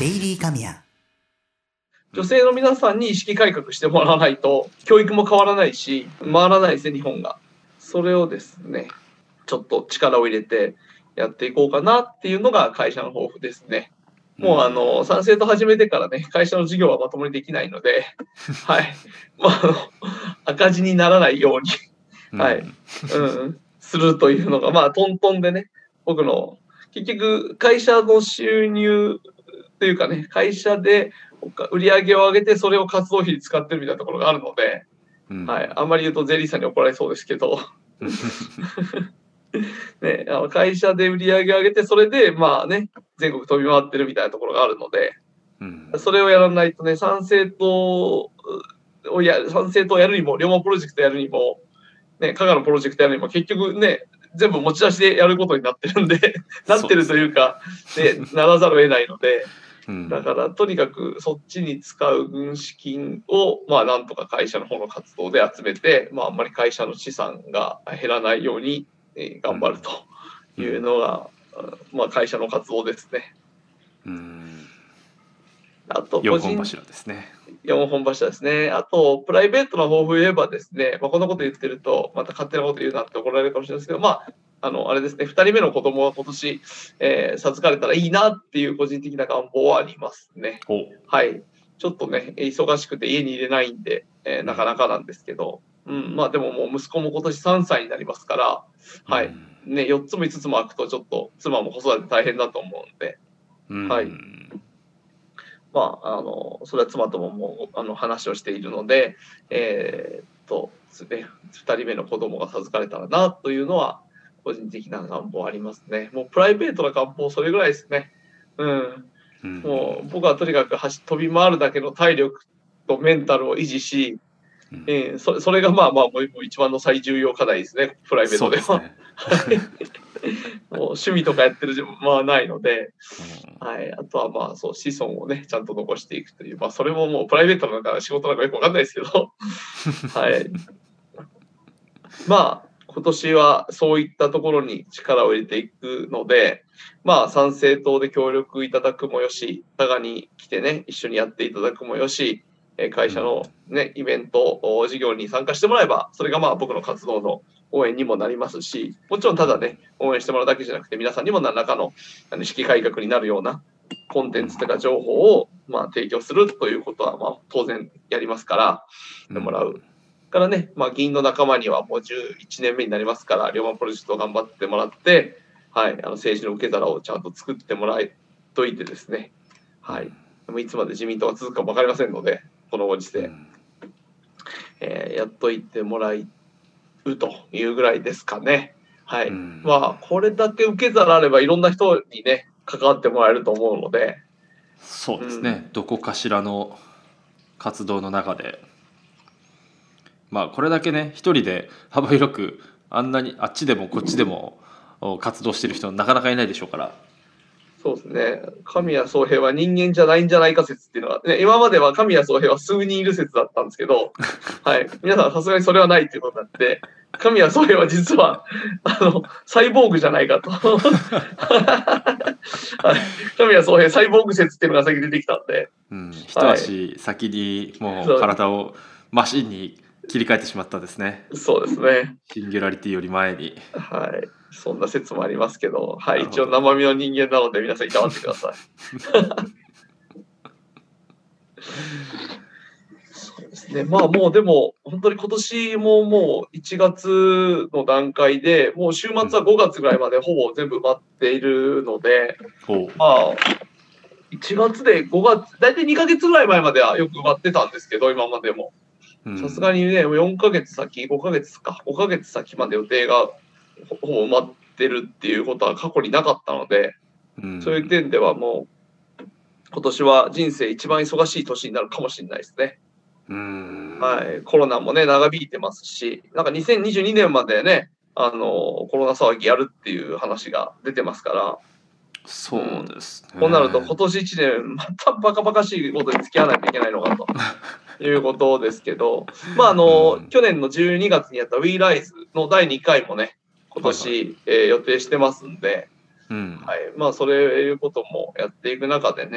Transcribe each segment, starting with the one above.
デイリーカミヤ。 女性の皆さんに意識改革してもらわないと教育も変わらないし回らないですね、日本が。それをですねちょっと力を入れてやっていこうかなっていうのが会社の抱負ですね。もう参政党始めてからね、会社の事業はまともにできないのではい、赤字にならないようにはい、するというのがトントンでね、僕の結局会社の収入というかね、会社で売り上げを上げてそれを活動費に使ってるみたいなところがあるので、はい、あんまり言うとゼリーさんに怒られそうですけどね、会社で売り上げを上げてそれで全国飛び回ってるみたいなところがあるので、それをやらないとね、参政党をやるにも龍馬プロジェクトやるにもね、加賀のプロジェクトやるにも結局ね全部持ち出しでやることになってるんでなってるというか、ね、ならざるを得ないので、だからとにかくそっちに使う軍資金をなんとか会社の方の活動で集めて、あんまり会社の資産が減らないように頑張るというのが、会社の活動ですね。あと 4本柱ですね。 4本柱ですね。あとプライベートな抱負を言えばですね、こんなこと言ってるとまた勝手なこと言うなって怒られるかもしれないですけど、あれですね、2人目の子供が今年、授かれたらいいなっていう個人的な願望はありますね。はい、ちょっとね忙しくて家に入れないんで、なかなかなんですけど、でももう息子も今年3歳になりますから、はいね、4つも5つも空くとちょっと妻も子育て大変だと思うんで、はい。それは妻とももう話をしているので、2人目の子供が授かれたらなというのは個人的な願望ありますね。もうプライベートな願望それぐらいですね。もう僕はとにかく飛び回るだけの体力とメンタルを維持し、それがもう一番の最重要課題ですね、プライベートでは。もう趣味とかやってるないので、あとはそう子孫をねちゃんと残していくという、それももうプライベートなのか仕事なのかよく分かんないですけどはい今年はそういったところに力を入れていくので、参政党で協力いただくもよし、佐賀に来てね一緒にやっていただくもよし、会社のねイベント事業に参加してもらえば、それが僕の活動の応援にもなりますし、もちろんただね応援してもらうだけじゃなくて、皆さんにも何らかの意識改革になるようなコンテンツとか情報を提供するということは当然やりますから、もらうからね、議員の仲間にはもう11年目になりますから、龍馬プロジェクトを頑張ってもらって、政治の受け皿をちゃんと作ってもらえといてですね、でもいつまで自民党が続くかも分かりませんので、このご時世、やっといてもらうというぐらいですかね。これだけ受け皿あればいろんな人にね関わってもらえると思うので。 そうですね、どこかしらの活動の中でこれだけね一人で幅広くあんなにあっちでもこっちでも活動してる人なかなかいないでしょうから。 そうですね、神谷宗平は人間じゃないんじゃないか説っていうのは、今までは神谷宗平は数人いる説だったんですけど皆さんさすがにそれはないということになって、神谷宗平は実はサイボーグじゃないかと神谷宗平サイボーグ説っていうのが先出てきたんで、 一足先にもう体をマシンに切り替えてしまったですね。 そうですね、 シンギュラリティより前に、 そんな説もありますけど、一応生身の人間なので皆さんいたわってくださいそうですね、もうでも本当に今年ももう1月の段階でもう週末は5月ぐらいまでほぼ全部埋まっているので、1月で5月大体2ヶ月ぐらい前まではよく埋まってたんですけど、今までもさすがにね4ヶ月先5ヶ月先まで予定がほぼ埋まってるっていうことは過去になかったので、そういう点ではもう今年は人生一番忙しい年になるかもしれないですね。コロナもね長引いてますし、なんか2022年までねコロナ騒ぎやるっていう話が出てますから。 そうですね、 こうなると今年1年またバカバカしいことに付き合わないといけないのかということですけど去年の12月にやった WeRise の第2回もね今年、予定してますんで、それいうこともやっていく中でね、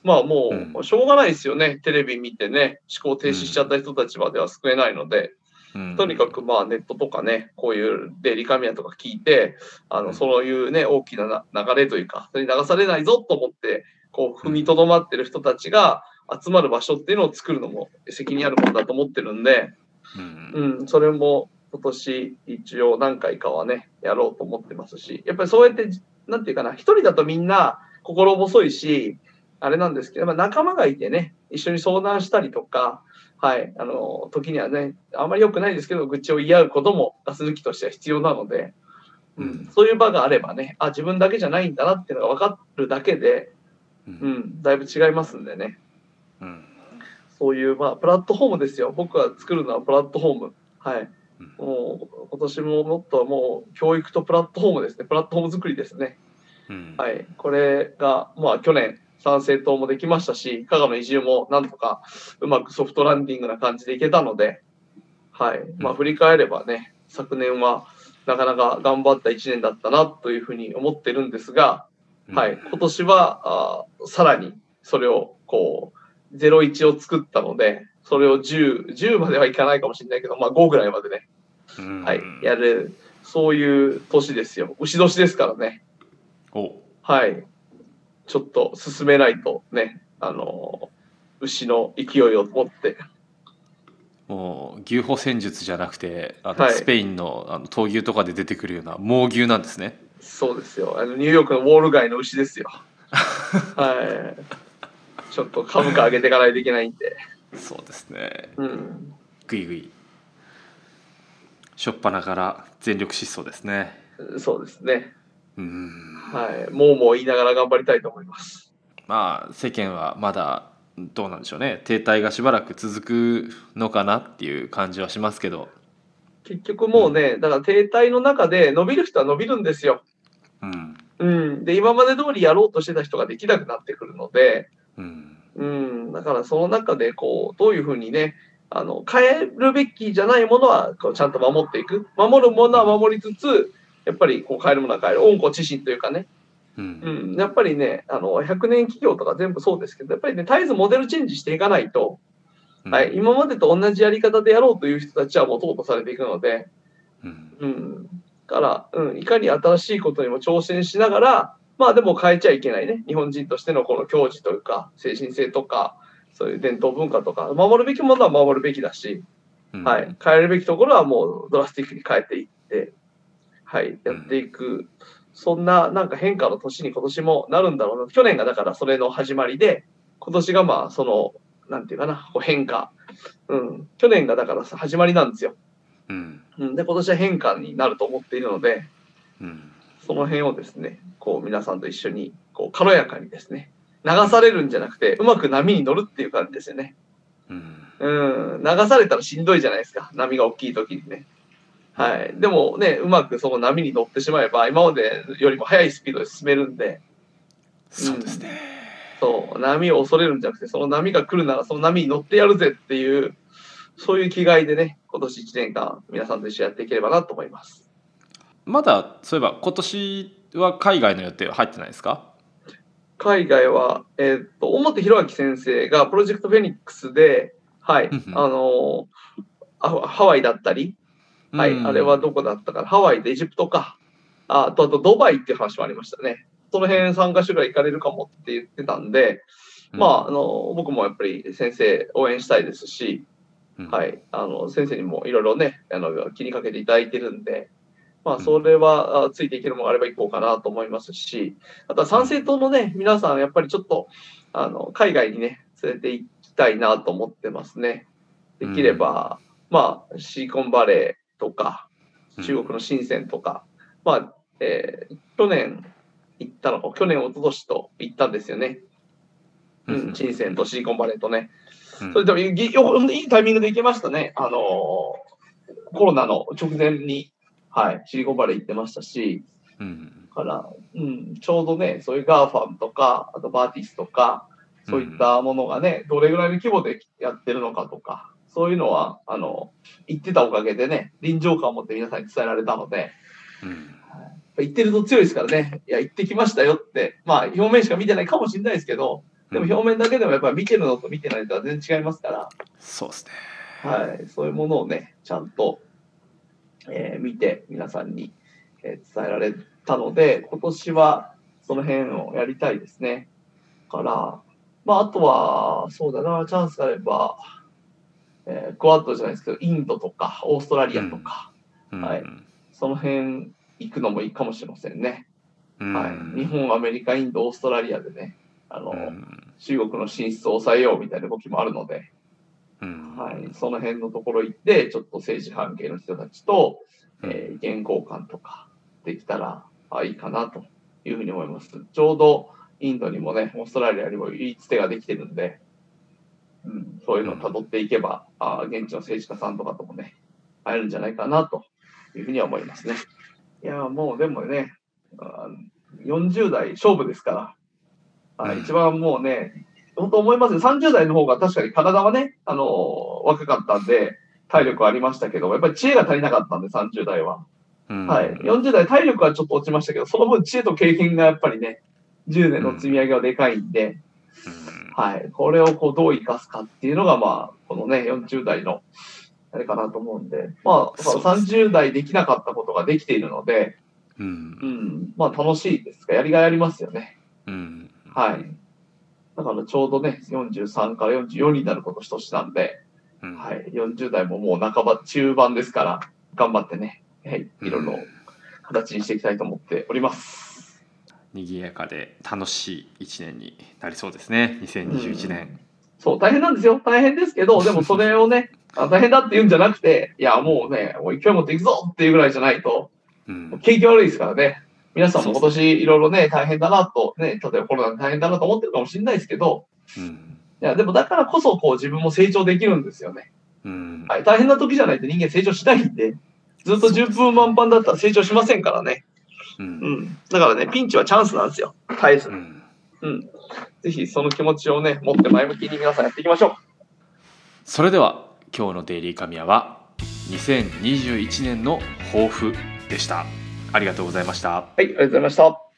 まあもうしょうがないですよね。テレビ見てね、思考停止しちゃった人たちまでは救えないので、とにかくまあネットとかね、こういうデイリーカミヤとか聞いて、そういうね、大きな流れというか、それに流されないぞと思って、こう踏みとどまってる人たちが集まる場所っていうのを作るのも責任あるものだと思ってるんで、それも今年一応何回かはね、やろうと思ってますし、やっぱりそうやって、なんていうかな、一人だとみんな心細いし、あれなんですけど、仲間がいてね、一緒に相談したりとか、はい、時にはね、あんまり良くないですけど、愚痴を言い合うこともガス抜きとしては必要なので、そういう場があればね、自分だけじゃないんだなっていうのが分かるだけで、だいぶ違いますんでね。そういう、プラットフォームですよ。僕が作るのはプラットフォーム。はい。もう、今年ももっともう、教育とプラットフォームですね。プラットフォーム作りですね。はい。これが、去年、参政党もできましたし、加賀の移住もなんとかうまくソフトランディングな感じでいけたので、はい。振り返ればね、昨年はなかなか頑張った1年だったなというふうに思ってるんですが、はい。今年は、さらにそれをこう、01を作ったので、それを10まではいかないかもしれないけど、5ぐらいまでね、はい、やる、そういう年ですよ。牛年ですからね。はい。ちょっと進めないとね、牛の勢いを持って。 もう牛歩戦術じゃなくて、スペインの闘牛とかで出てくるような猛牛なんですね。 そうですよ。ニューヨークのウォール街の牛ですよ。はい。ちょっと株価上げていかないといけないんで。 そうですね。ぐいぐい。初っ端から全力疾走ですね。 そうですね。はい。もう言いながら頑張りたいと思います。 世間はまだどうなんでしょうね。停滞がしばらく続くのかなっていう感じはしますけど。 結局もうね、だから停滞の中で伸びる人は伸びるんですよ。で、今まで通りやろうとしてた人ができなくなってくるので、だからその中でこう、どういうふうにね、変えるべきじゃないものはこうちゃんと守っていく。守るものは守りつつ、やっぱりこう変えるものは変える。温故知新というかね。やっぱりね、100年企業とか全部そうですけど、やっぱりね、絶えずモデルチェンジしていかないと、はい、今までと同じやり方でやろうという人たちはもう淘汰されていくので、から、いかに新しいことにも挑戦しながら、でも変えちゃいけないね。日本人としてのこの矜持というか、精神性とか、そういう伝統文化とか、守るべきものは守るべきだし、はい、変えるべきところはもうドラスティックに変えていって、はい、やっていく。そんななんか変化の年に今年もなるんだろうな。去年がだからそれの始まりで、今年がその、なんていうかな、こう変化。去年がだから始まりなんですよ。で、今年は変化になると思っているので、その辺をですね、こう皆さんと一緒にこう軽やかにですね、流されるんじゃなくて、うまく波に乗るっていう感じですよね。流されたらしんどいじゃないですか、波が大きい時にね。はい。でもね、うまくその波に乗ってしまえば、今までよりも速いスピードで進めるんで。 そうですね。 そう、波を恐れるんじゃなくて、その波が来るならその波に乗ってやるぜっていう、そういう気概でね、今年1年間皆さんと一緒にやっていければなと思います。 まだそういえば今年は海外の予定は入ってないですか？ 海外は、表弘明先生がプロジェクトフェニックスで、はい、ハワイだったり、はい、あれはどこだったかな、ハワイでエジプトか、あとドバイっていう話もありましたね。その辺3カ所ぐらい行かれるかもって言ってたんで、僕もやっぱり先生応援したいですし、はい、先生にもいろいろね、気にかけていただいてるんで、それはついていけるものがあれば行こうかなと思いますし、あとは参政党のね、皆さんやっぱりちょっと、海外にね、連れて行きたいなと思ってますね。できれば、シリコンバレーとか、中国の深センとか、去年行ったのか、去年、一昨年と行ったんですよね。深センとシリコンバレーとね。それでもいいタイミングで行けましたね。コロナの直前に、はい、シリコンバレー行ってましたし、から、ちょうどね、そういうガーファムとか、あとバーティスとか、そういったものがね、どれぐらいの規模でやってるのかとか、そういうのは、言ってたおかげでね、臨場感を持って皆さんに伝えられたので、言ってると強いですからね、いや、行ってきましたよって、表面しか見てないかもしれないですけど、 でも表面だけでもやっぱり見てるのと見てないとは全然違いますから、 そうですね。 はい、そういうものをね、ちゃんと、見て皆さんに、伝えられたので、今年はその辺をやりたいですね。から、まあ、あとは、そうだな、チャンスがあれば、クアッドじゃないですけど、インドとか、オーストラリアとか、はい、その辺行くのもいいかもしれませんね。はい、日本、アメリカ、インド、オーストラリアでね、中国の進出を抑えようみたいな動きもあるので、はい、その辺のところ行って、ちょっと政治関係の人たちと、意見交換とかできたらいいかなというふうに思います。ちょうどインドにもね、オーストラリアにもいいつてができてるんで、そういうのをたどっていけば、現地の政治家さんとかともね、会えるんじゃないかなというふうには思いますね。いや、もうでもね、40代勝負ですから、一番もうね、本当思いますよ。30代の方が確かに体はね、若かったんで、体力はありましたけど、やっぱり知恵が足りなかったんで、30代は。はい。40代、体力はちょっと落ちましたけど、その分知恵と経験がやっぱりね、10年の積み上げはでかいんで、はい。これをこうどう生かすかっていうのが、まあ、このね、40代の、あれかなと思うんで、まあ、30代できなかったことができているので、まあ、楽しいですか、やりがいありますよね。はい。だからちょうどね、43から44になる今年なんで、はい、40代ももう半ば、中盤ですから、頑張ってね、はい、いろいろ形にしていきたいと思っております。 賑やかで楽しい1年になりそうですね、2021年。 そう、大変なんですよ。大変ですけど、でもそれをね、大変だって言うんじゃなくて、いや、もうね、もう勢い持っていくぞっていうぐらいじゃないと、景気悪いですからね。皆さんも今年いろいろね、大変だなと、ね、例えばコロナで大変だなと思ってるかもしれないですけど、いや、でもだからこそ、こう自分も成長できるんですよね。はい、大変な時じゃないと人間成長しないんで、ずっと順風満帆だったら成長しませんからね。だからね、ピンチはチャンスなんですよ。絶えず。ぜひその気持ちをね、持って前向きに皆さんやっていきましょう。 それでは今日のデイリー神谷は2021年の抱負でした。ありがとうございました。 はい、ありがとうございました。